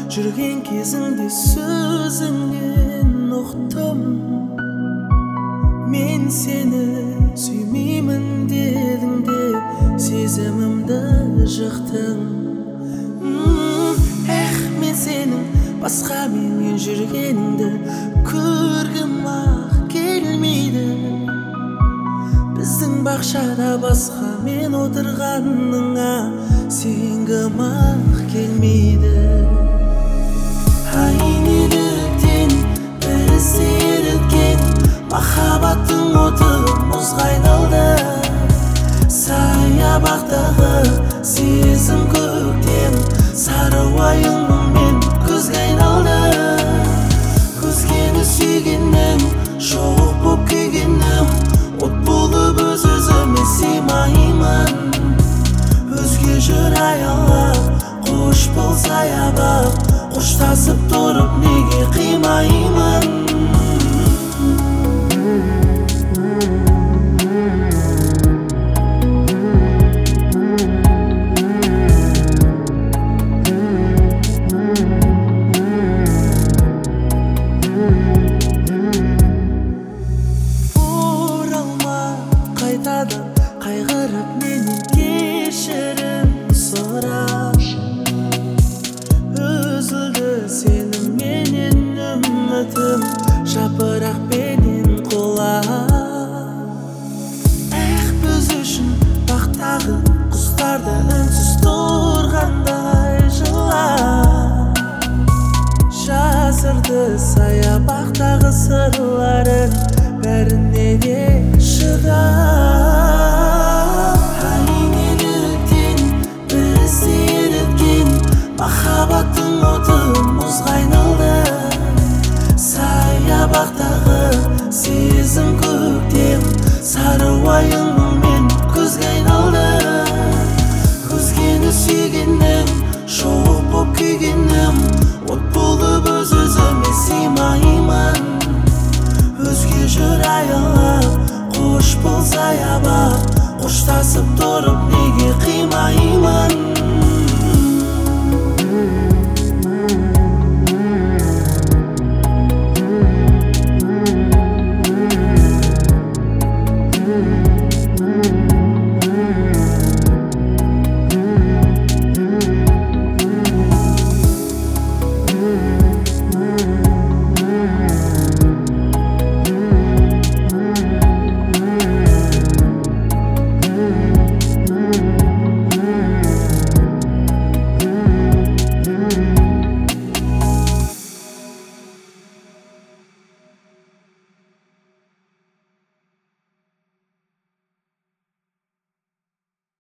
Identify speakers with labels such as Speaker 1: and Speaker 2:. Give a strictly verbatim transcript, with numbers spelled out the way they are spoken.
Speaker 1: жүрген кезіңде сөзіңнен ұқтым. Мен сені сүймеймін дедің де сезімімді жықтың. Эх, мен сенің басқа менен жүргеніңді көргім ақ келмейді. Біздің бақшада басқа мен отырғаныңа сенгім ақ келмейді. Ай, неліктен бізді еріткен махаббаттың оты мұзға айналды. Саябақтағы сезім көктем сары уайыммен көзге айналды. Өзгені сүйгенім жоқ боп күйгенім, от болып өз-өзіме сыймаймын. Өзге жүр аялап, қош бол саябақ, қоштасып